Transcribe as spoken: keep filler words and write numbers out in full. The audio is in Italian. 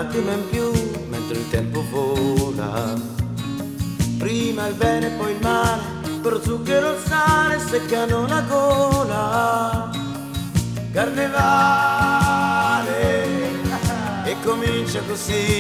lacrime in più mentre il tempo vola. Prima il bene poi il male, per zucchero e sale seccano la gola. Carnevale e comincia così.